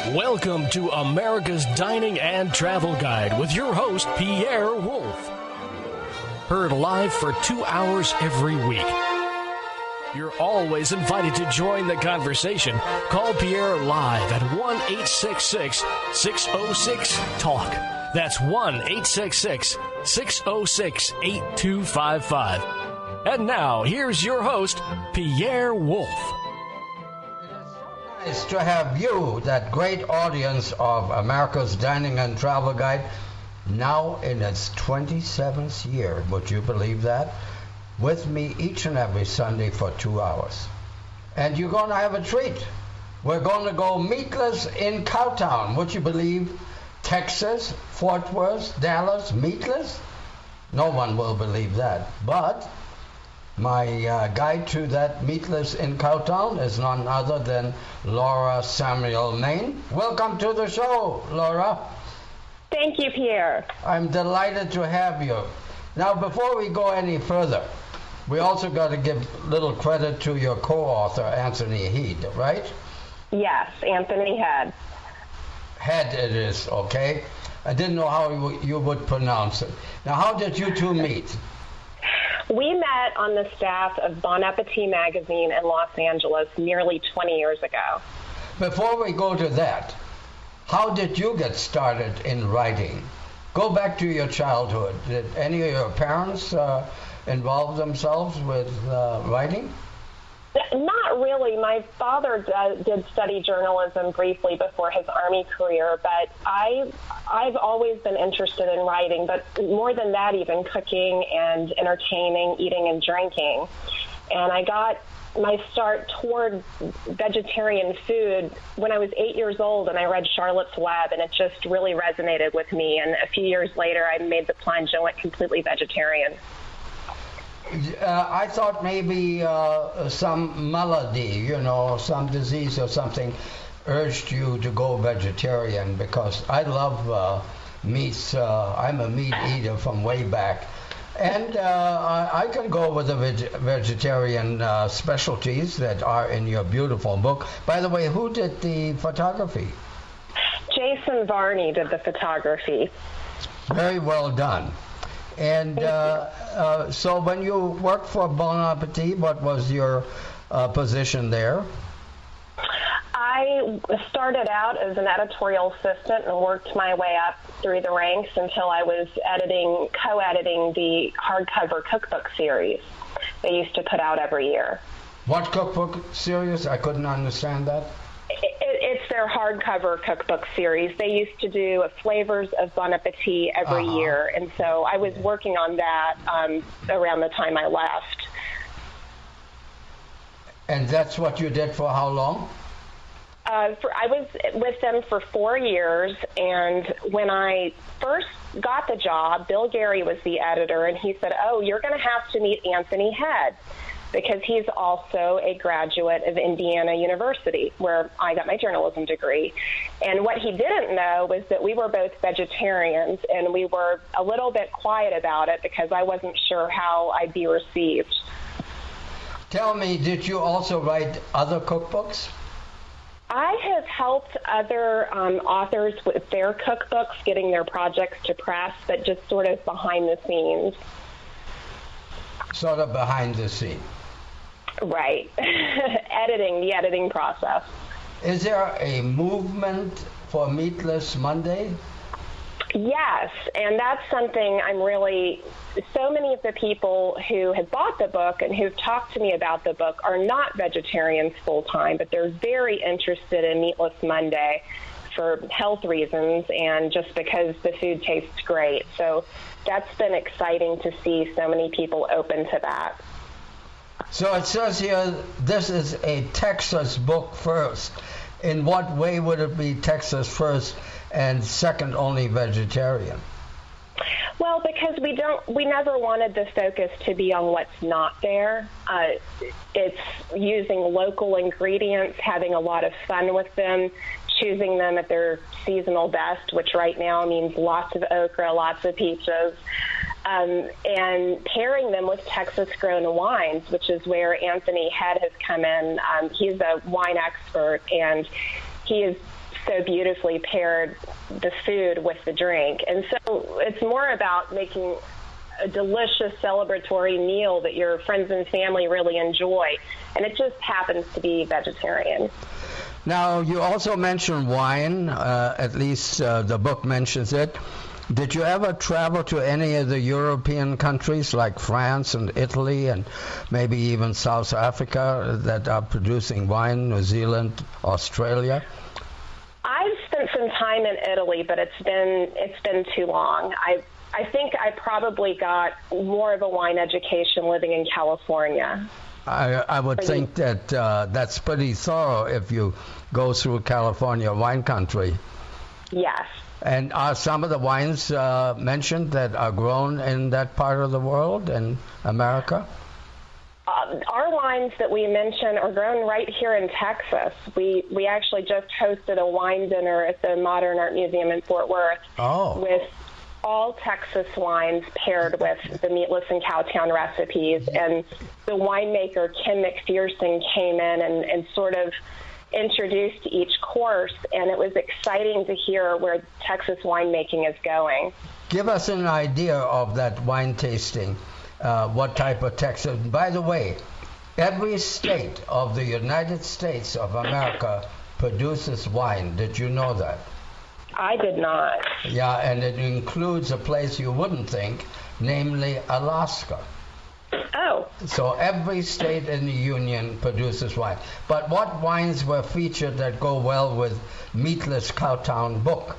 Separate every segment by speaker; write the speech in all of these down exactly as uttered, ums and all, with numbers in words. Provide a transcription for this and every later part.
Speaker 1: Welcome to America's Dining and Travel Guide with your host, Pierre Wolf. Heard live for two hours every week. You're always invited to join the conversation. Call Pierre live at one eight six six, six oh six, TALK. That's one eight six six, six oh six, eight two five five. And now, here's your host, Pierre Wolf.
Speaker 2: Nice to have you, that great audience of America's Dining and Travel Guide, now in its twenty-seventh year. Would you believe that? With me each and every Sunday for two hours. And you're going to have a treat. We're going to go meatless in Cowtown. Would you believe Texas, Fort Worth, Dallas, meatless? No one will believe that. But my uh, guide to that meatless in Cowtown is none other than Laura Samuel Main. Welcome to the show, Laura.
Speaker 3: Thank you, Pierre.
Speaker 2: I'm delighted to have you. Now, before we go any further, we also got to give little credit to your co-author, Anthony Head, right?
Speaker 3: Yes, Anthony Head.
Speaker 2: Head it is, okay? I didn't know how you, you would pronounce it. Now, how did you two meet?
Speaker 3: We met on the staff of Bon Appetit magazine in Los Angeles nearly twenty years ago.
Speaker 2: Before we go to that, how did you get started in writing? Go back to your childhood. Did any of your parents uh, involve themselves with uh, writing?
Speaker 3: Not really. My father d- did study journalism briefly before his Army career, but I, I've always been interested in writing, but more than that, even cooking and entertaining, eating and drinking. And I got my start toward vegetarian food when I was eight years old, and I read Charlotte's Web, and it just really resonated with me. And a few years later, I made the plunge and went completely vegetarian.
Speaker 2: Uh, I thought maybe uh, some malady, you know, some disease or something urged you to go vegetarian, because I love uh, meats. Uh, I'm a meat eater from way back. And uh, I, I can go with the veg- vegetarian uh, specialties that are in your beautiful book. By the way, who did the photography?
Speaker 3: Jason Varney did the photography.
Speaker 2: Very well done. And uh, uh, so when you worked for Bon Appetit, what was your uh, position there?
Speaker 3: I started out as an editorial assistant and worked my way up through the ranks until I was editing, co-editing the hardcover cookbook series they used to put out every year.
Speaker 2: What cookbook series? I couldn't understand that.
Speaker 3: It, it's their hardcover cookbook series. They used to do Flavors of Bon Appetit every uh-huh. year, and so I was working on that um, around the time I left.
Speaker 2: And that's what you did for how long?
Speaker 3: Uh, for, I was with them for four years, and when I first got the job, Bill Gary was the editor, and he said, oh, you're going to have to meet Anthony Head, because he's also a graduate of Indiana University, where I got my journalism degree. And what he didn't know was that we were both vegetarians, and we were a little bit quiet about it because I wasn't sure how I'd be received.
Speaker 2: Tell me, did you also write other cookbooks?
Speaker 3: I have helped other um, authors with their cookbooks, getting their projects to press, but just sort of behind the scenes.
Speaker 2: Sort of behind the scene.
Speaker 3: Right. Editing, the editing process.
Speaker 2: Is there a movement for Meatless Monday?
Speaker 3: Yes, and that's something I'm really, so many of the people who have bought the book and who've talked to me about the book are not vegetarians full-time, but they're very interested in Meatless Monday for health reasons and just because the food tastes great. So that's been exciting to see so many people open to that.
Speaker 2: So it says here, this is a Texas book first. In what way would it be Texas first and second only vegetarian?
Speaker 3: Well, because we don't, we never wanted the focus to be on what's not there. Uh, it's using local ingredients, having a lot of fun with them, choosing them at their seasonal best, which right now means lots of okra, lots of peaches, um, and pairing them with Texas-grown wines, which is where Anthony Head has come in. Um, he's a wine expert, and he is so beautifully paired the food with the drink. And so it's more about making a delicious celebratory meal that your friends and family really enjoy. And it just happens to be vegetarian.
Speaker 2: Now, you also mentioned wine, uh, at least uh, the book mentions it. Did you ever travel to any of the European countries like France and Italy and maybe even South Africa that are producing wine, New Zealand, Australia?
Speaker 3: I've spent some time in Italy, but it's been it's been too long. I I think I probably got more of a wine education living in California.
Speaker 2: I, I would think that uh, that's pretty thorough if you go through California wine country.
Speaker 3: Yes.
Speaker 2: And are some of the wines uh, mentioned that are grown in that part of the world, in America?
Speaker 3: Uh, our wines that we mention are grown right here in Texas. We we actually just hosted a wine dinner at the Modern Art Museum in Fort Worth
Speaker 2: oh.
Speaker 3: with all Texas wines paired with the meatless in Cowtown recipes. And the winemaker, Kim McPherson, came in and, and sort of introduced each course, and it was exciting to hear where Texas winemaking is going.
Speaker 2: Give us an idea of that wine tasting. Uh, what type of Texas? By the way, every state of the United States of America produces wine. Did you know that?
Speaker 3: I did not.
Speaker 2: Yeah, and it includes a place you wouldn't think, namely Alaska.
Speaker 3: Oh.
Speaker 2: So every state in the Union produces wine. But what wines were featured that go well with Meatless Cowtown book?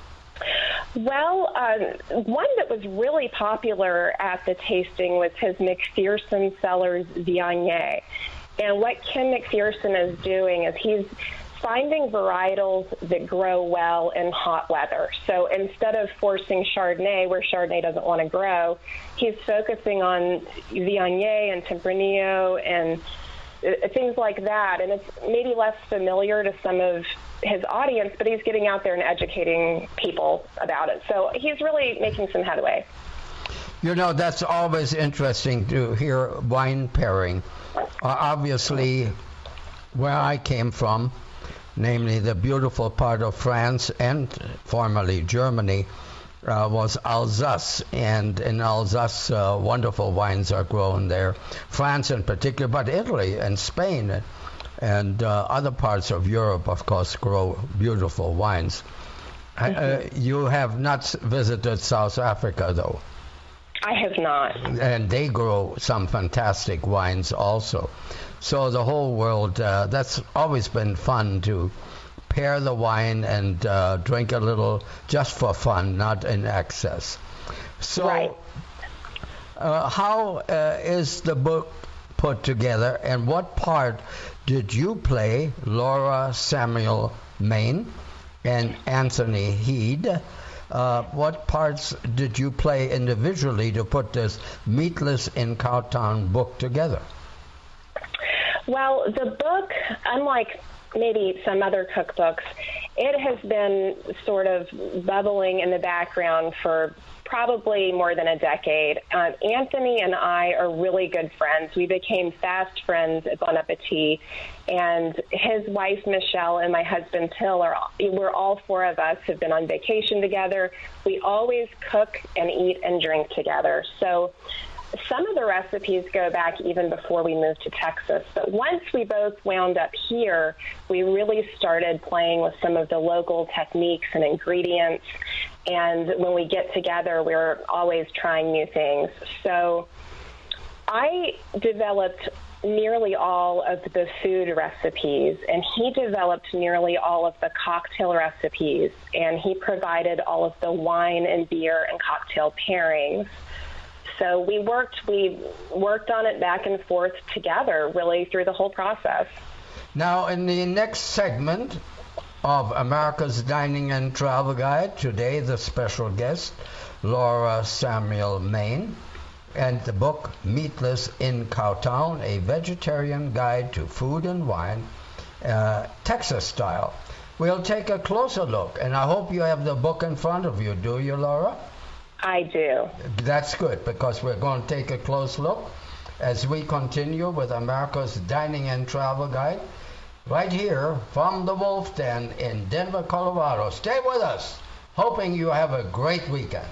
Speaker 3: Well, um, one that was really popular at the tasting was his McPherson Cellars Viognier. And what Kim McPherson is doing is he's finding varietals that grow well in hot weather. So instead of forcing Chardonnay where Chardonnay doesn't want to grow, he's focusing on Viognier and Tempranillo and uh, things like that. And it's maybe less familiar to some of his audience, but he's getting out there and educating people about it. So he's really making some headway.
Speaker 2: You know, that's always interesting to hear wine pairing. Uh, obviously, where I came from, namely the beautiful part of France and formerly Germany, uh, was Alsace. And in Alsace, uh, wonderful wines are grown there. France in particular, but Italy and Spain and uh, other parts of Europe, of course, grow beautiful wines. Mm-hmm. Uh, you have not visited South Africa, though.
Speaker 3: I have not.
Speaker 2: And they grow some fantastic wines also. So the whole world, uh, that's always been fun to pair the wine and uh, drink a little just for fun, not in excess. So
Speaker 3: right.
Speaker 2: uh, how uh, is the book put together, and what part did you play, Laura Samuel Main and Anthony Heed? Uh, what parts did you play individually to put this Meatless in Cowtown book together?
Speaker 3: Well, the book, unlike maybe some other cookbooks, it has been sort of bubbling in the background for probably more than a decade. Um, Anthony and I are really good friends. We became fast friends at Bon Appetit, and his wife, Michelle, and my husband, Till, are we're all four of us have been on vacation together. We always cook and eat and drink together. So some of the recipes go back even before we moved to Texas. But once we both wound up here, we really started playing with some of the local techniques and ingredients. And when we get together, we're always trying new things. So I developed nearly all of the food recipes, and he developed nearly all of the cocktail recipes, and he provided all of the wine and beer and cocktail pairings. So we worked we worked on it back and forth together, really, through the whole process.
Speaker 2: Now, in the next segment of America's Dining and Travel Guide, today the special guest, Laura Samuel Main, and the book Meatless in Cowtown, a vegetarian guide to food and wine, uh, Texas style. We'll take a closer look, and I hope you have the book in front of you. Do you, Laura?
Speaker 3: I do.
Speaker 2: That's good, because we're going to take a close look as we continue with America's Dining and Travel Guide. right here from the Wolf Den in Denver, Colorado. Stay with us, hoping you have a great weekend.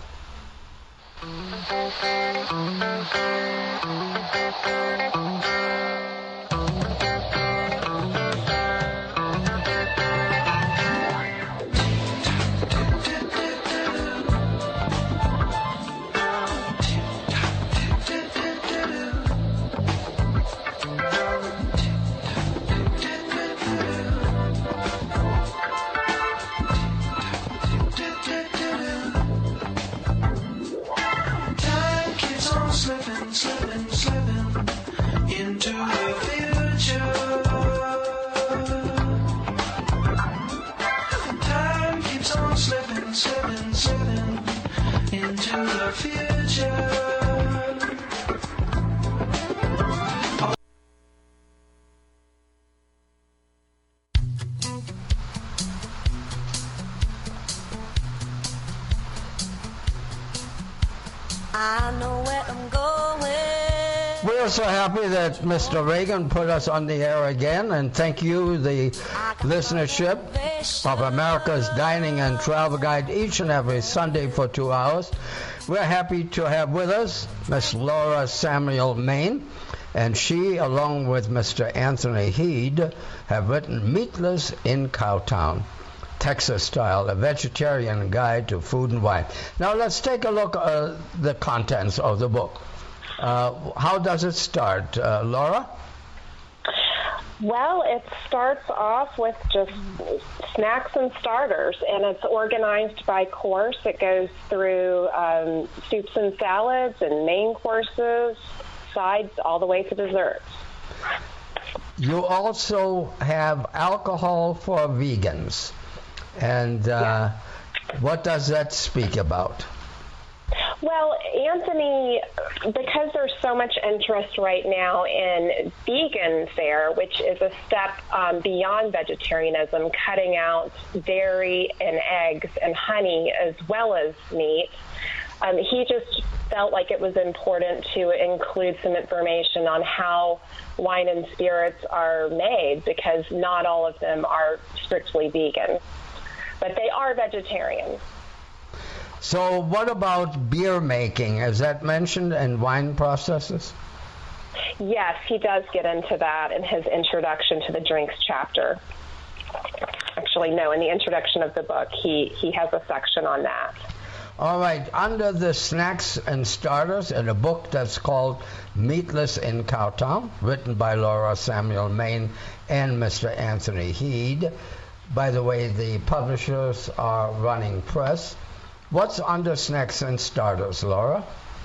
Speaker 4: Slipping, slipping, slipping into the future. Time keeps on slipping, slipping, slipping into the future.
Speaker 5: I know where I'm going.
Speaker 2: We're so happy that Mister Reagan put us on the air again, and thank you, the listenership of America's Dining and Travel Guide, each and every Sunday for two hours. We're happy to have with us Miss Laura Samuel Main, and she, along with Mister Anthony Heed, have written Meatless in Cowtown, Texas Style, a vegetarian guide to food and wine. Now let's take a look at the contents of the book. Uh, how does it start, uh, Laura?
Speaker 3: Well, it starts off with just snacks and starters, and it's organized by course. It goes through um, soups and salads and main courses, sides, all the way to desserts.
Speaker 2: You also have alcohol for vegans. And uh,
Speaker 3: yeah.
Speaker 2: What does that speak about?
Speaker 3: Well, Anthony, because there's so much interest right now in vegan fare, which is a step um, beyond vegetarianism, cutting out dairy and eggs and honey as well as meat, um, he just felt like it was important to include some information on how wine and spirits are made, because not all of them are strictly vegan, but they are vegetarian.
Speaker 2: So what about beer making? Is that mentioned in wine processes?
Speaker 3: Yes, he does get into that in his introduction to the drinks chapter. Actually, no, in the introduction of the book, he, he has a section on that.
Speaker 2: All right, under the snacks and starters, in a book that's called Meatless in Cowtown, written by Laura Samuel Main and Mister Anthony Heed. By the way, the publishers are Running Press. What's under snacks and starters, Laura?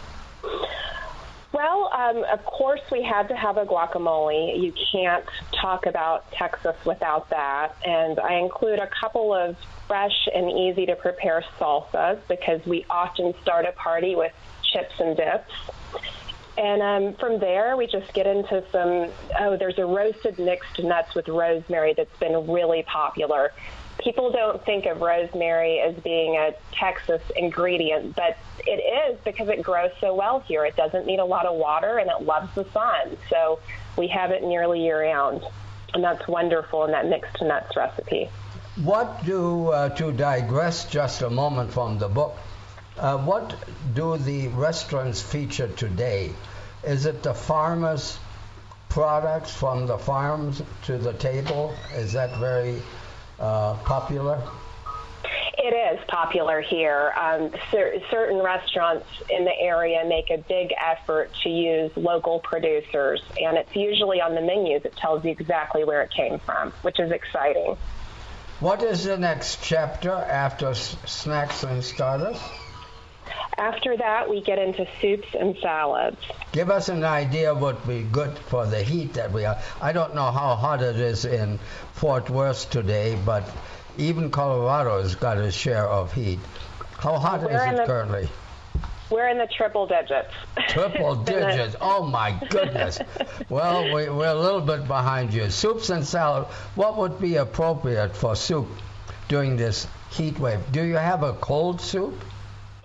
Speaker 3: Well, um, of course, we had to have a guacamole. You can't talk about Texas without that. And I include a couple of fresh and easy-to-prepare salsas, because we often start a party with chips and dips. And um, from there, we just get into some, oh, there's a roasted mixed nuts with rosemary that's been really popular. People don't think of rosemary as being a Texas ingredient, but it is, because it grows so well here. It doesn't need a lot of water, and it loves the sun. So we have it nearly year-round, and that's wonderful in that mixed nuts recipe.
Speaker 2: What do, uh, to digress just a moment from the book, uh, what do the restaurants feature today? Is it the farmers' products from the farms to the table? Is that very uh, popular?
Speaker 3: It is popular here. Um, cer- certain restaurants in the area make a big effort to use local producers, and it's usually on the menus. It tells you exactly where it came from, which is exciting.
Speaker 2: What is the next chapter after s- snacks and starters?
Speaker 3: After that, we get into soups and salads.
Speaker 2: Give us an idea what would be good for the heat that we are. I don't know how hot it is in Fort Worth today, but even Colorado has got its share of heat. How hot
Speaker 3: We're
Speaker 2: is
Speaker 3: in
Speaker 2: it
Speaker 3: the-
Speaker 2: currently?
Speaker 3: We're in the triple digits.
Speaker 2: Triple digits. Oh, my goodness. Well, we, we're a little bit behind you. Soups and salad. What would be appropriate for soup during this heat wave? Do you have a cold soup?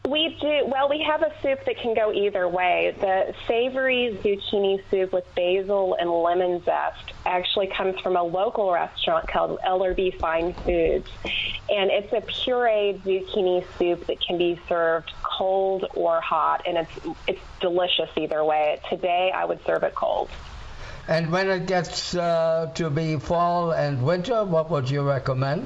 Speaker 3: We do. Well, we have a soup that can go either way. The savory zucchini soup with basil and lemon zest actually comes from a local restaurant called L R B Fine Foods. And it's a pureed zucchini soup that can be served cold or hot, and it's it's delicious either way. Today, I would serve it cold.
Speaker 2: And when it gets uh, to be fall and winter, what would you recommend?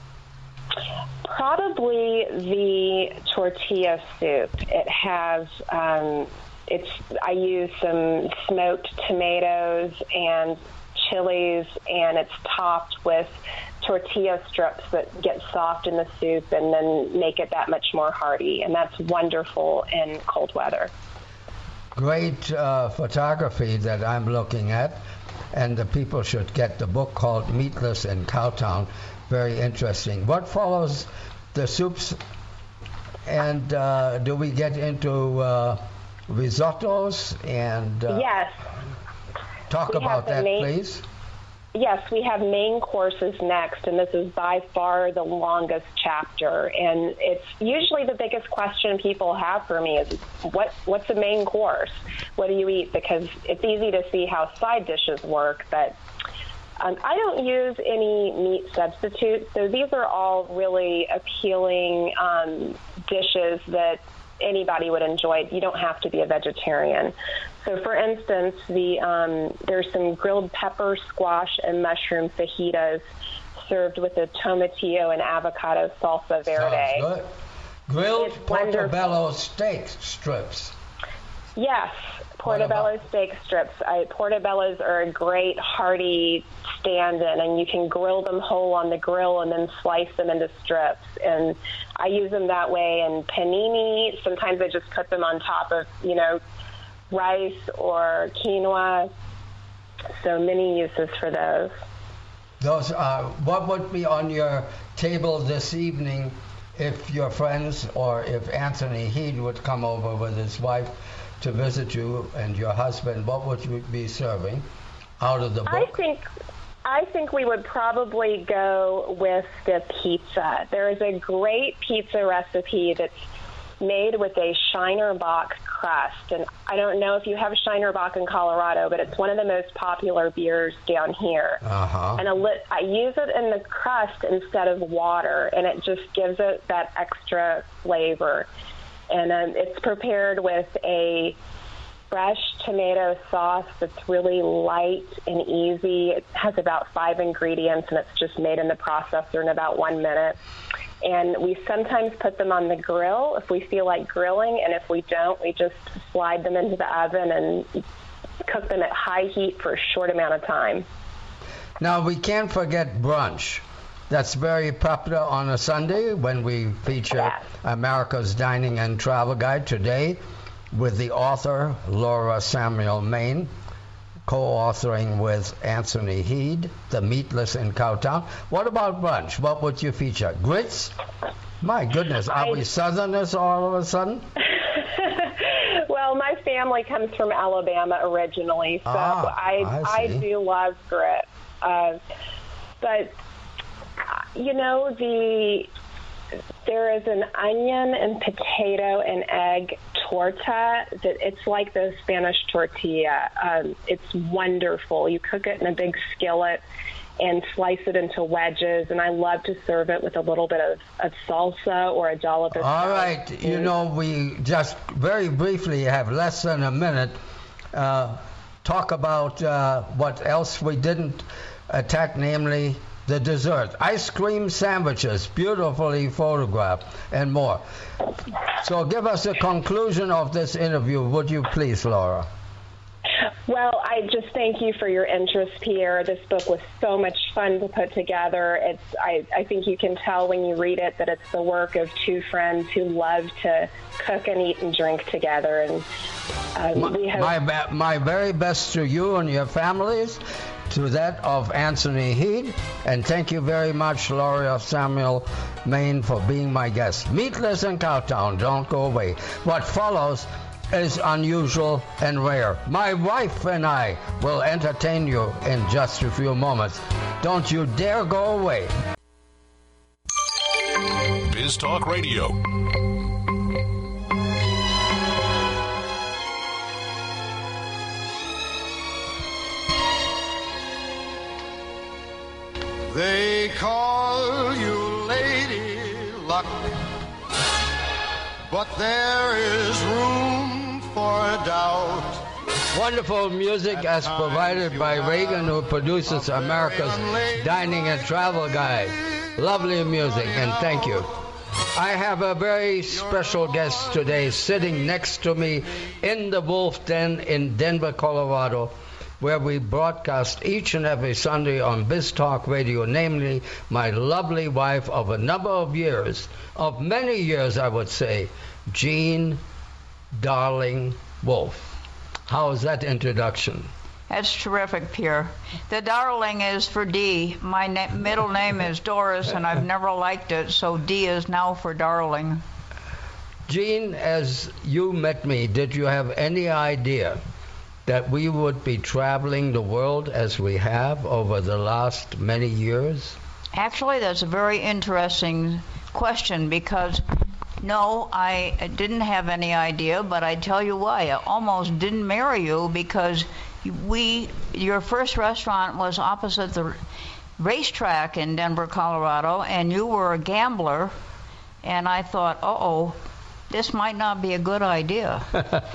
Speaker 3: Probably the tortilla soup. It has, um, it's. I use some smoked tomatoes and chilies, and it's topped with tortilla strips that get soft in the soup and then make it that much more hearty. And that's wonderful in cold weather.
Speaker 2: Great uh, photography that I'm looking at, and the people should get the book called Meatless in Cowtown. Very interesting. What follows the soups, and uh, do we get into uh, risottos and uh,
Speaker 3: yes.
Speaker 2: Talk
Speaker 3: We
Speaker 2: about
Speaker 3: have the
Speaker 2: that,
Speaker 3: main-
Speaker 2: please.
Speaker 3: Yes, we have main courses next, and this is by far the longest chapter. And it's usually the biggest question people have for me is, what what's a main course? What do you eat? Because it's easy to see how side dishes work, but um, I don't use any meat substitutes. So these are all really appealing um, dishes that anybody would enjoy. You don't have to be a vegetarian. So, for instance, the um, there's some grilled pepper, squash, and mushroom fajitas served with a tomatillo and avocado salsa verde.
Speaker 2: Sounds good. Grilled
Speaker 3: It's
Speaker 2: portobello
Speaker 3: wonderful.
Speaker 2: steak strips.
Speaker 3: Yes, portobello steak strips. I, portobellos are a great hearty stand-in, and you can grill them whole on the grill and then slice them into strips. And I use them that way in panini. Sometimes I just put them on top of, you know, rice or quinoa. So many uses for those.
Speaker 2: Those are, what would be on your table this evening if your friends or if Anthony Heed would come over with his wife to visit you and your husband? What would you be serving out of the book?
Speaker 3: I think I think we would probably go with the pizza. There is a great pizza recipe that's made with a Shiner Bock crust. And I don't know if you have Shiner Bock in Colorado, but it's one of the most popular beers down here.
Speaker 2: Uh-huh.
Speaker 3: And a lit, I use it in the crust instead of water, and it just gives it that extra flavor. And um, it's prepared with a fresh tomato sauce that's really light and easy. It has about five ingredients, and it's just made in the processor in about one minute. And we sometimes put them on the grill if we feel like grilling, and if we don't, we just slide them into the oven and cook them at high heat for a short amount of time.
Speaker 2: Now, we can't forget brunch. That's very popular on a Sunday when we feature
Speaker 3: Yes.
Speaker 2: America's Dining and Travel Guide today with the author Laura Samuel Main, co-authoring with Anthony Heed, The Meatless in Cowtown. What about brunch? What would you feature? Grits? My goodness, are
Speaker 3: I-
Speaker 2: we Southerners all of a sudden?
Speaker 3: Well, my family comes from Alabama originally, so
Speaker 2: Ah,
Speaker 3: I,
Speaker 2: I
Speaker 3: I
Speaker 2: see.
Speaker 3: do love grit. Uh, but, you know, the there is an onion and potato and egg torta that it's like the Spanish tortilla. Um, it's wonderful. You cook it in a big skillet and slice it into wedges, and I love to serve it with a little bit of, of salsa or a dollop of
Speaker 2: All
Speaker 3: sour
Speaker 2: right, you
Speaker 3: cream.
Speaker 2: know, we just very briefly have less than a minute. Uh, talk about uh, what else we didn't attack, namely the dessert. Ice cream sandwiches, beautifully photographed, and more. So give us a conclusion of this interview, would you please, Laura?
Speaker 3: Well, I just thank you for your interest, Pierre. This book was so much fun to put together. It's I, I think you can tell when you read it that it's the work of two friends who love to cook and eat and drink together. And um, we hope
Speaker 2: My, ba- my very best to you and your families, to that of Anthony Heed, and thank you very much, Laura Samuel Main, for being my guest. Meatless in Cowtown, don't go away. What follows is unusual and rare. My wife and I will entertain you in just a few moments. Don't you dare go away.
Speaker 6: Biz Talk Radio. They call you Lady Luck, but there is room for doubt.
Speaker 2: Wonderful music as provided by Reagan, who produces America's Dining and Travel Guide. Lovely music, and thank you. I have a very special guest today sitting next to me in the Wolf Den in Denver, Colorado, where we broadcast each and every Sunday on BizTalk Radio, namely my lovely wife of a number of years, of many years I would say, Jean Darling Wolf. How is that introduction?
Speaker 7: That's terrific, Pierre. The darling is for D. My na- middle name is Doris, and I've never liked it, so D is now for darling.
Speaker 2: Jean, as you met me, did you have any idea that we would be traveling the world as we have over the last many years?
Speaker 7: Actually, that's a very interesting question because, no, I didn't have any idea, but I tell you why. I almost didn't marry you because we, your first restaurant was opposite the racetrack in Denver, Colorado, and you were a gambler, and I thought, uh-oh, this might not be a good idea.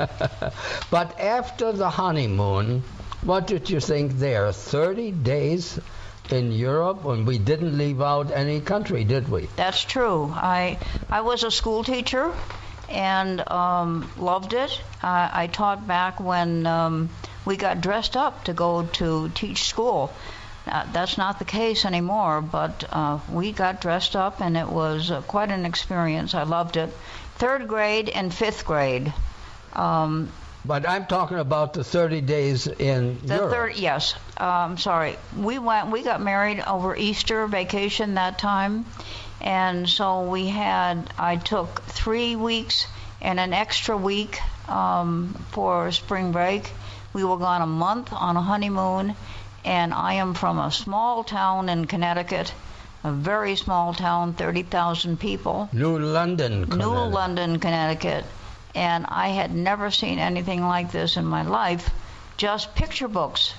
Speaker 2: But after the honeymoon, what did you think there? thirty days in Europe when we didn't leave out any country, did we?
Speaker 7: That's true. I I was a school teacher and um, loved it. I, I taught back when um, we got dressed up to go to teach school. Uh, that's not the case anymore, but uh, we got dressed up and it was uh, quite an experience. I loved it. Third grade and fifth grade. Um,
Speaker 2: But I'm talking about the thirty days in
Speaker 7: the
Speaker 2: Europe.
Speaker 7: Third, yes. Um, sorry. We went. We got married over Easter vacation that time, and so we had. I took three weeks and an extra week um, for spring break. We were gone a month on a honeymoon, and I am from a small town in Connecticut, a very small town, thirty thousand people.
Speaker 2: New London, Connecticut.
Speaker 7: New London, Connecticut. And I had never seen anything like this in my life. Just picture books.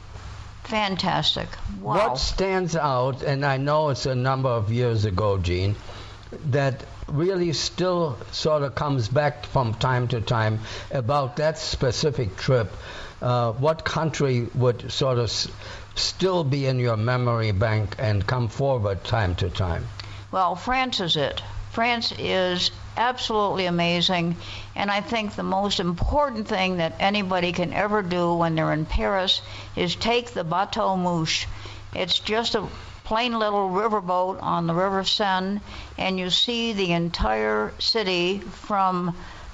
Speaker 7: Fantastic. Wow.
Speaker 2: What stands out, and I know it's a number of years ago, Jean, that really still sort of comes back from time to time about that specific trip, uh, what country would sort of s- still be in your memory bank and come forward time to time?
Speaker 7: Well, France is it. France is absolutely amazing, and I think the most important thing that anybody can ever do when they're in Paris is take the Bateau Mouche. It's just a plain little riverboat on the River Seine, and you see the entire city from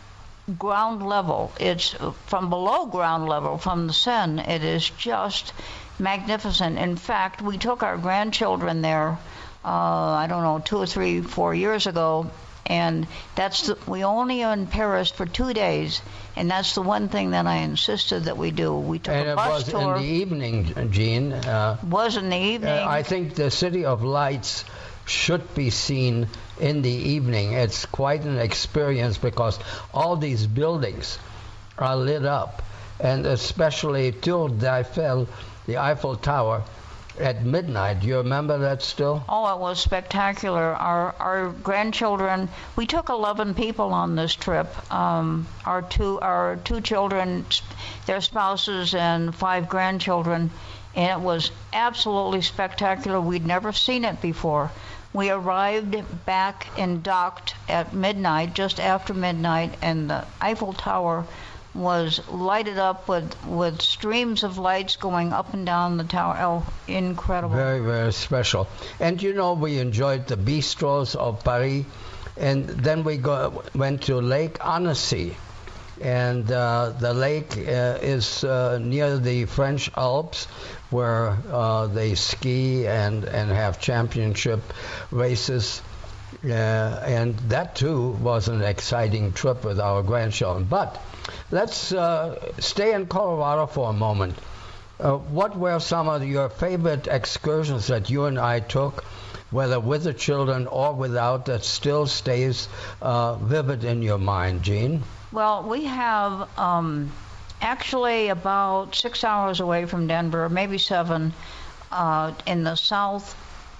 Speaker 7: ground level. It's from below ground level, from the Seine. It is just magnificent. In fact, we took our grandchildren there, uh, I don't know, two or three, four years ago, and that's the, we only are in Paris for two days, and that's the one thing that I insisted that we do. We took
Speaker 2: and
Speaker 7: a bus
Speaker 2: it was
Speaker 7: tour.
Speaker 2: in the evening, Jean. Uh,
Speaker 7: was in the evening.
Speaker 2: uh, I think the City of Lights should be seen in the evening. It's quite an experience because all these buildings are lit up, and especially Tour d'Eiffel, the Eiffel Tower, at midnight. Do you remember that still?
Speaker 7: Oh, it was spectacular. Our our grandchildren, we took eleven people on this trip. Um, our two our two children, their spouses, and five grandchildren, and it was absolutely spectacular. We'd never seen it before. We arrived back and docked at midnight, just after midnight, and the Eiffel Tower was lighted up with, with streams of lights going up and down the tower. Oh, incredible.
Speaker 2: Very, very special. And you know, we enjoyed the bistros of Paris, and then we go, went to Lake Annecy. And uh, the lake uh, is uh, near the French Alps, where uh, they ski and, and have championship races. Uh, and that, too, was an exciting trip with our grandchildren. But let's uh, stay in Colorado for a moment. Uh, what were some of your favorite excursions that you and I took, whether with the children or without, that still stays uh, vivid in your mind, Jean?
Speaker 7: Well, we have um, actually about six hours away from Denver, maybe seven, uh, in the south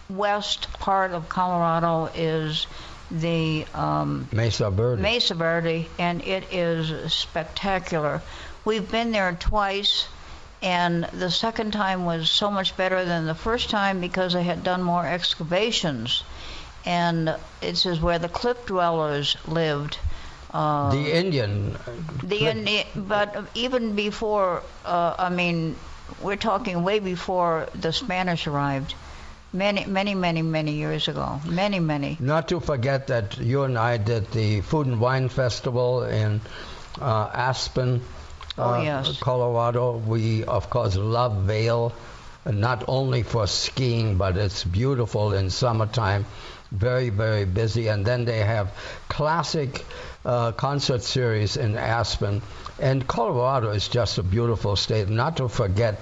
Speaker 7: west part of Colorado is the um,
Speaker 2: Mesa Verde.
Speaker 7: Mesa Verde, and it is spectacular. We've been there twice, and the second time was so much better than the first time because they had done more excavations. And it says where the cliff dwellers lived. Uh,
Speaker 2: the Indian.
Speaker 7: The
Speaker 2: cliff-
Speaker 7: Indi- but even before, uh, I mean, we're talking way before the Spanish arrived. Many, many, many, many years ago. Many, many.
Speaker 2: Not to forget that you and I did the Food and Wine Festival in uh, Aspen,
Speaker 7: Oh,
Speaker 2: uh,
Speaker 7: yes.
Speaker 2: Colorado. We, of course, love Vail, not only for skiing, but it's beautiful in summertime. Very, very busy. And then they have classic uh, concert series in Aspen. And Colorado is just a beautiful state. Not to forget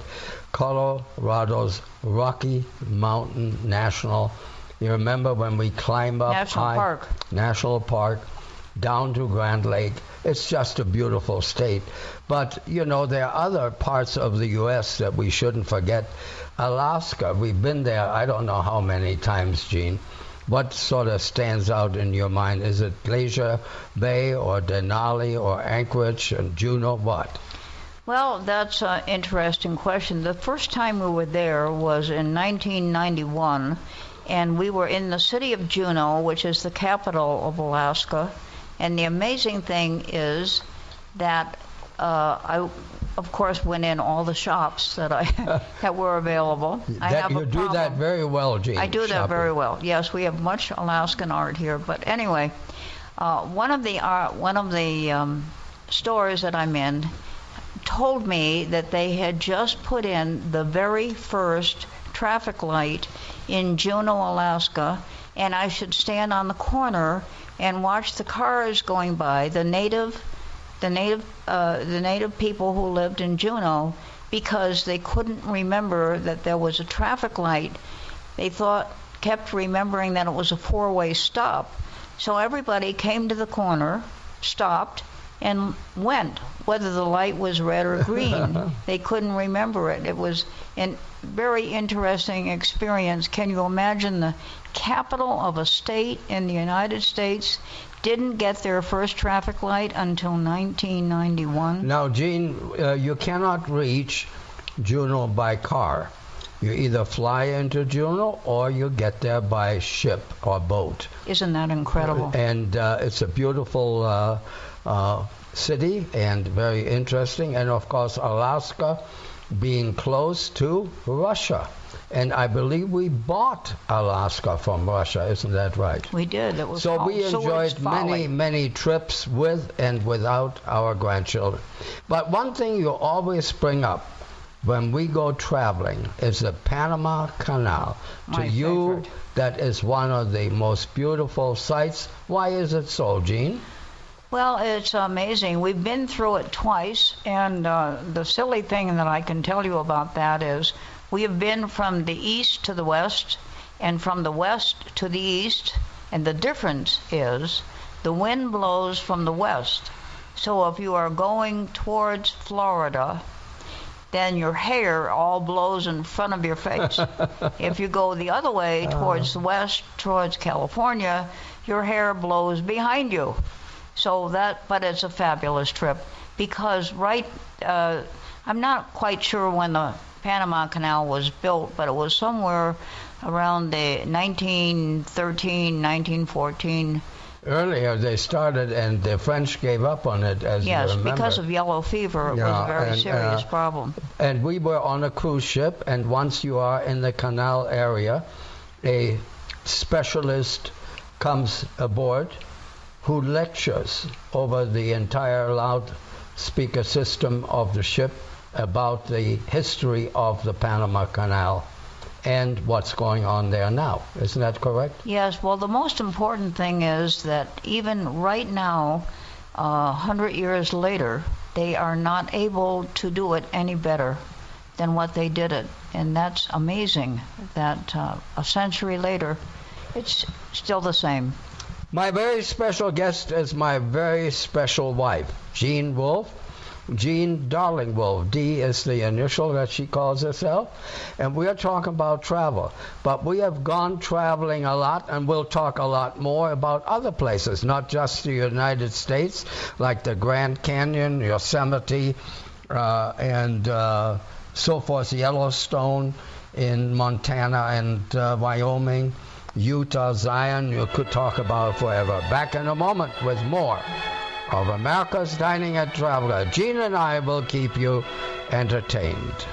Speaker 2: Colorado's Rocky Mountain National. You remember when we climb up
Speaker 7: National
Speaker 2: high,
Speaker 7: Park.
Speaker 2: National Park, down to Grand Lake. It's just a beautiful state. But, you know, there are other parts of the U S that we shouldn't forget. Alaska, we've been there I don't know how many times, Gene. What sort of stands out in your mind? Is it Glacier Bay or Denali or Anchorage and Juneau? What?
Speaker 7: Well, that's an interesting question. The first time we were there was in nineteen ninety-one, and we were in the city of Juneau, which is the capital of Alaska. And the amazing thing is that uh, I, of course, went in all the shops that I that were available. I
Speaker 2: That,
Speaker 7: have
Speaker 2: you
Speaker 7: a
Speaker 2: do
Speaker 7: problem.
Speaker 2: that very well, Gene.
Speaker 7: I do that
Speaker 2: shopping.
Speaker 7: very well. Yes, we have much Alaskan art here. But anyway, uh, one of the uh, one of the um, stores that I'm in told me that they had just put in the very first traffic light in Juneau, Alaska, and I should stand on the corner and watch the cars going by, the native, the native, uh, the native people who lived in Juneau, because they couldn't remember that there was a traffic light. They thought, kept remembering that it was a four-way stop. So everybody came to the corner, stopped, and went, whether the light was red or green. They couldn't remember it. It was a very interesting experience. Can you imagine the capital of a state in the United States didn't get their first traffic light until nineteen ninety-one?
Speaker 2: Now, Gene, uh, you cannot reach Juneau by car. You either fly into Juneau or you get there by ship or boat.
Speaker 7: Isn't that incredible?
Speaker 2: And uh, it's a beautiful uh, uh, city and very interesting. And of course, Alaska being close to Russia. And I believe we bought Alaska from Russia, isn't that right?
Speaker 7: We did. It was
Speaker 2: So
Speaker 7: called
Speaker 2: we
Speaker 7: Seward's
Speaker 2: enjoyed
Speaker 7: Folly.
Speaker 2: many, many trips with and without our grandchildren. But one thing you always bring up when we go traveling is the Panama Canal.
Speaker 7: My
Speaker 2: to you,
Speaker 7: favorite.
Speaker 2: that is one of the most beautiful sights. Why is it so, Gene?
Speaker 7: Well, it's amazing. We've been through it twice, and uh, the silly thing that I can tell you about that is we have been from the east to the west and from the west to the east, and the difference is the wind blows from the west. So if you are going towards Florida, then your hair all blows in front of your face. If you go the other way towards the west, towards California, your hair blows behind you. So that, but it's a fabulous trip because right, uh, I'm not quite sure when the Panama Canal was built, but it was somewhere around the nineteen thirteen, nineteen fourteen.
Speaker 2: Earlier they started and the French gave up on it, as
Speaker 7: Yes,
Speaker 2: you remember.
Speaker 7: because of yellow fever, it
Speaker 2: Yeah,
Speaker 7: was a very
Speaker 2: and,
Speaker 7: serious
Speaker 2: uh,
Speaker 7: problem.
Speaker 2: And we were on a cruise ship, and once you are in the canal area, a specialist comes aboard who lectures over the entire loudspeaker system of the ship about the history of the Panama Canal and what's going on there now. Isn't that correct?
Speaker 7: Yes, well, the most important thing is that even right now, uh, one hundred years later, they are not able to do it any better than what they did it. And that's amazing that uh, a century later, it's still the same.
Speaker 2: My very special guest is my very special wife, Jean Wolfe, Jean Darling Wolf. D is the initial that she calls herself. And we are talking about travel. But we have gone traveling a lot, and we'll talk a lot more about other places, not just the United States, like the Grand Canyon, Yosemite, uh, and uh, so forth, Yellowstone in Montana and uh, Wyoming, Utah, Zion. You could talk about it forever. Back in a moment with more of America's Dining and Travel. Gene and I will keep you entertained.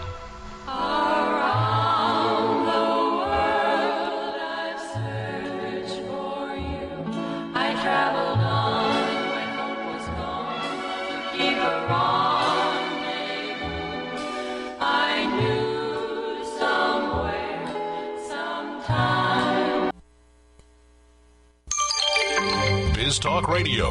Speaker 4: Around the world I've searched for you. I traveled on when hope was gone to keep a rendezvous. I knew somewhere, sometime.
Speaker 8: Biz Talk Radio.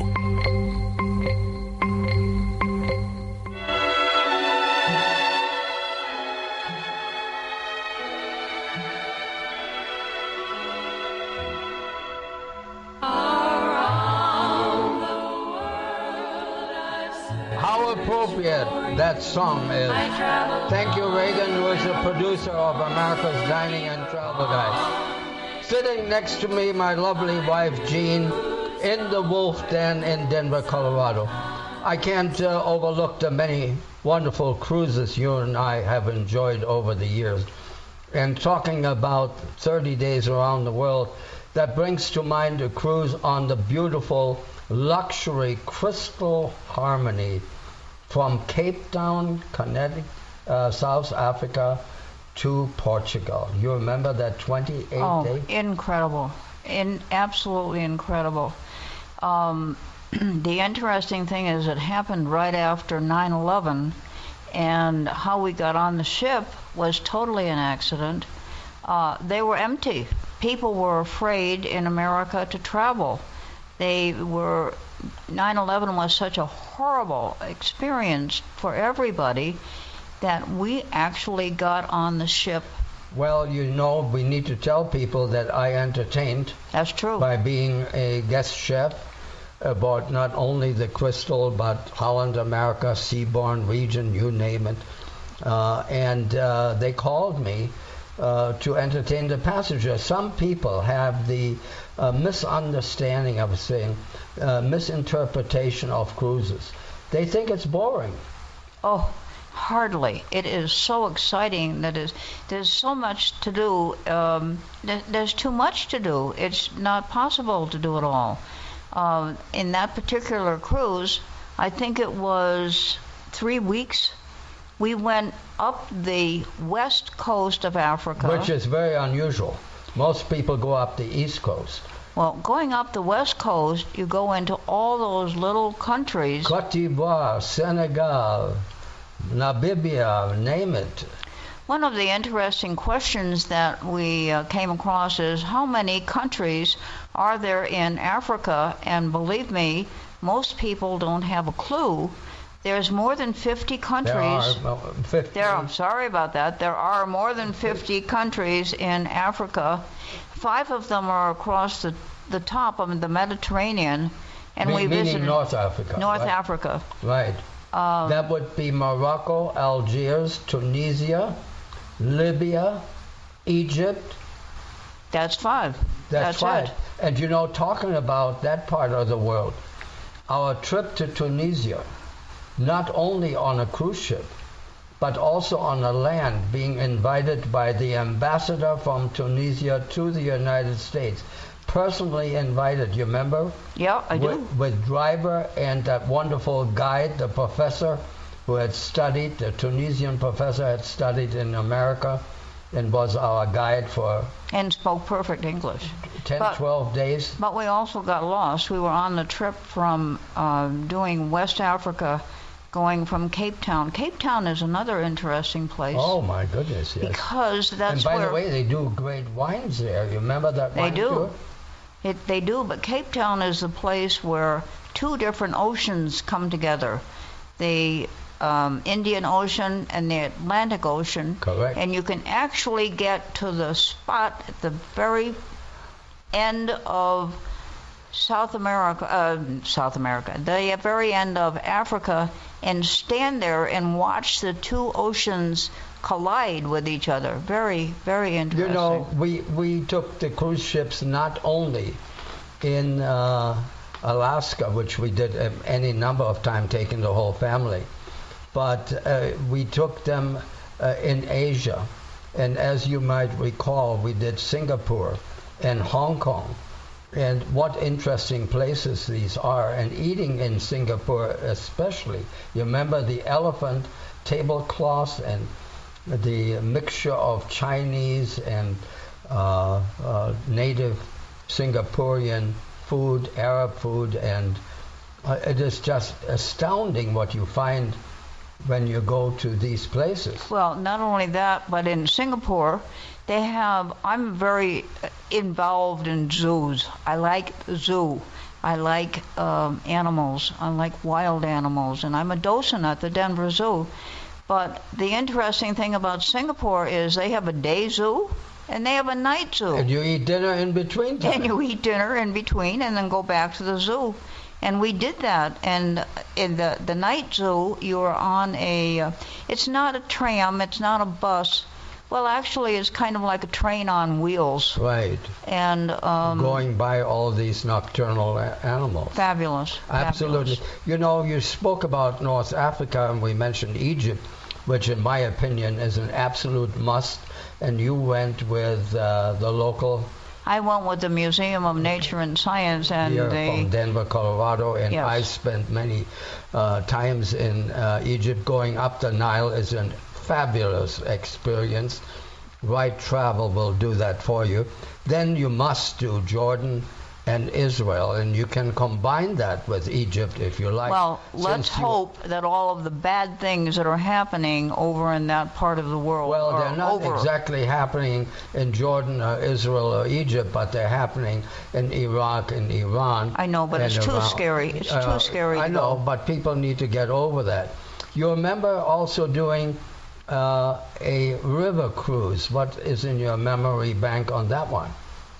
Speaker 2: That song is. Thank you, Reagan, who is the producer of America's Dining and Travel Guide. Sitting next to me, my lovely wife, Jean, in the Wolf Den in Denver, Colorado. I can't uh, overlook the many wonderful cruises you and I have enjoyed over the years. And talking about thirty days around the world, that brings to mind a cruise on the beautiful luxury Crystal Harmony from Cape Town, Connecticut, uh, South Africa to Portugal. You remember that twenty-eight
Speaker 7: oh,
Speaker 2: day?
Speaker 7: Incredible. In, absolutely incredible. Um, the interesting thing is it happened right after nine eleven, and how we got on the ship was totally an accident. Uh, they were empty. People were afraid in America to travel. They were... nine eleven was such a horrible experience for everybody that we actually got on the ship.
Speaker 2: Well, you know, we need to tell people that I entertained.
Speaker 7: That's true.
Speaker 2: By being a guest chef about not only the Crystal, but Holland, America, Seabourn region, you name it. Uh, and uh, they called me uh, to entertain the passengers. Some people have the uh, misunderstanding of saying, uh, misinterpretation of cruises. They think it's boring.
Speaker 7: Oh, hardly. It is so exciting that is, there's so much to do. Um, th- there's too much to do. It's not possible to do it all. Uh, in that particular cruise, I think it was three weeks. We went up the west coast of Africa.
Speaker 2: Which is very unusual. Most people go up the east coast.
Speaker 7: Well, going up the west coast, you go into all those little countries.
Speaker 2: Cote d'Ivoire, Senegal, Namibia, name it.
Speaker 7: One of the interesting questions that we uh, came across is how many countries are there in Africa? And believe me, most people don't have a clue. There's more than fifty countries.
Speaker 2: There are fifty.
Speaker 7: There, I'm sorry about that. There are more than fifty countries in Africa. Five of them are across the, the top of the Mediterranean, and
Speaker 2: Me-
Speaker 7: we
Speaker 2: meaning
Speaker 7: visited
Speaker 2: North Africa.
Speaker 7: North
Speaker 2: right?
Speaker 7: Africa.
Speaker 2: Right.
Speaker 7: Um,
Speaker 2: that would be Morocco, Algiers, Tunisia, Libya, Egypt.
Speaker 7: That's five.
Speaker 2: That's,
Speaker 7: That's
Speaker 2: five.
Speaker 7: it.
Speaker 2: And you know, talking about that part of the world, our trip to Tunisia, not only on a cruise ship, but also on the land, being invited by the ambassador from Tunisia to the United States. Personally invited, you remember?
Speaker 7: Yeah, I do.
Speaker 2: With, with driver and that wonderful guide, the professor who had studied, the Tunisian professor had studied in America and was our guide for
Speaker 7: And spoke perfect English.
Speaker 2: ten,
Speaker 7: But-
Speaker 2: twelve days.
Speaker 7: But we also got lost. We were on the trip from uh, doing West Africa, going from Cape Town. Cape Town is another interesting place.
Speaker 2: Oh my goodness, yes.
Speaker 7: Because that's
Speaker 2: and by
Speaker 7: where
Speaker 2: the way, they do great wines there. You remember that
Speaker 7: They
Speaker 2: wine
Speaker 7: do.
Speaker 2: tour?
Speaker 7: It, they do, but Cape Town is the place where two different oceans come together. The um, Indian Ocean and the Atlantic Ocean.
Speaker 2: Correct.
Speaker 7: And you can actually get to the spot at the very end of South America, uh, South America, the very end of Africa, and stand there and watch the two oceans collide with each other. Very, very interesting.
Speaker 2: You know, we, we took the cruise ships not only in uh, Alaska, which we did uh, any number of times, taking the whole family, but uh, we took them uh, in Asia. And as you might recall, we did Singapore and Hong Kong. And what interesting places these are. And eating in Singapore especially. You remember the elephant tablecloth and the mixture of Chinese and uh, uh, native Singaporean food, Arab food, and uh, it is just astounding what you find when you go to these places.
Speaker 7: Well, not only that, but in Singapore, they have, I'm very involved in zoos. I like the zoo. I like um, animals. I like wild animals. And I'm a docent at the Denver Zoo. But the interesting thing about Singapore is they have a day zoo and they have a night zoo.
Speaker 2: And you eat dinner in between time.
Speaker 7: And you eat dinner in between and then go back to the zoo. And we did that. And in the, the night zoo, you're on a, uh, it's not a tram, it's not a bus. Well, actually, it's kind of like a train on wheels.
Speaker 2: Right.
Speaker 7: And um,
Speaker 2: going by all these nocturnal a- animals.
Speaker 7: Fabulous.
Speaker 2: Absolutely.
Speaker 7: Fabulous.
Speaker 2: You know, you spoke about North Africa, and we mentioned Egypt, which in my opinion is an absolute must. And you went with uh, the local...
Speaker 7: I went with the Museum of Nature and Science, and
Speaker 2: here
Speaker 7: they...
Speaker 2: from Denver, Colorado, and
Speaker 7: Yes.
Speaker 2: I spent many uh, times in uh, Egypt. Going up the Nile is an fabulous experience. Right travel will do that for you. Then you must do Jordan and Israel, and you can combine that with Egypt if you like.
Speaker 7: Well, let's
Speaker 2: Since you-
Speaker 7: hope that all of the bad things that are happening over in that part of the world
Speaker 2: Well,
Speaker 7: are
Speaker 2: they're not
Speaker 7: over.
Speaker 2: exactly happening in Jordan or Israel or Egypt, but they're happening in Iraq and Iran.
Speaker 7: I know, but
Speaker 2: and
Speaker 7: it's too
Speaker 2: around-
Speaker 7: scary. It's
Speaker 2: Uh,
Speaker 7: too scary
Speaker 2: I
Speaker 7: to
Speaker 2: know,
Speaker 7: go.
Speaker 2: but people need to get over that. You remember also doing uh, a river cruise. What is in your memory bank on that one?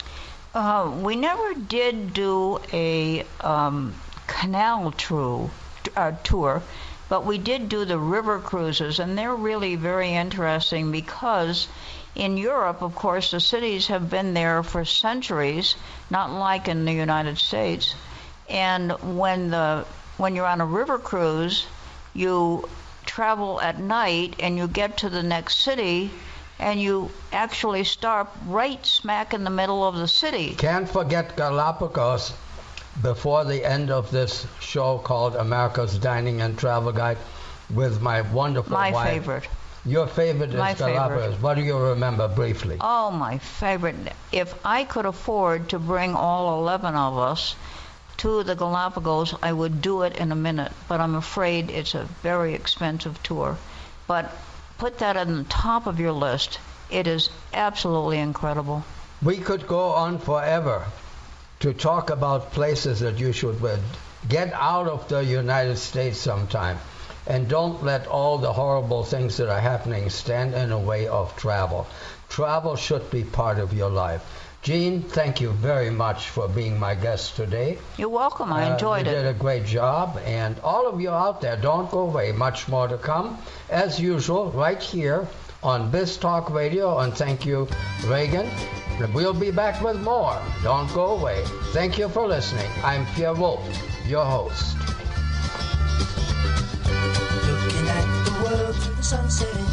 Speaker 7: Uh, we never did do a um, canal tru- uh, tour, but we did do the river cruises, and they're really very interesting because in Europe, of course, the cities have been there for centuries, not like in the United States. And when the when you're on a river cruise, you travel at night and you get to the next city, and you actually stop right smack in the middle of the city.
Speaker 2: Can't forget Galapagos before the end of this show called America's Dining and Travel Guide with my wonderful
Speaker 7: My
Speaker 2: wife.
Speaker 7: favorite.
Speaker 2: Your favorite is
Speaker 7: My
Speaker 2: Galapagos.
Speaker 7: favorite.
Speaker 2: What do you remember briefly?
Speaker 7: Oh, my favorite. If I could afford to bring all eleven of us to the Galapagos, I would do it in a minute. But I'm afraid it's a very expensive tour. But put that on the top of your list. It is absolutely incredible.
Speaker 2: We could go on forever to talk about places that you should uh, get out of the United States sometime. And don't let all the horrible things that are happening stand in the way of travel. Travel should be part of your life. Jean, thank you very much for being my guest today.
Speaker 7: You're welcome. I
Speaker 2: Uh,
Speaker 7: enjoyed
Speaker 2: you
Speaker 7: it.
Speaker 2: did a great job. And all of you out there, don't go away. Much more to come. As usual, right here on Biz Talk Radio. And thank you, Reagan. And we'll be back with more. Don't go away. Thank you for listening. I'm Pierre Wolf, your host.
Speaker 9: Looking at the world through the sunset.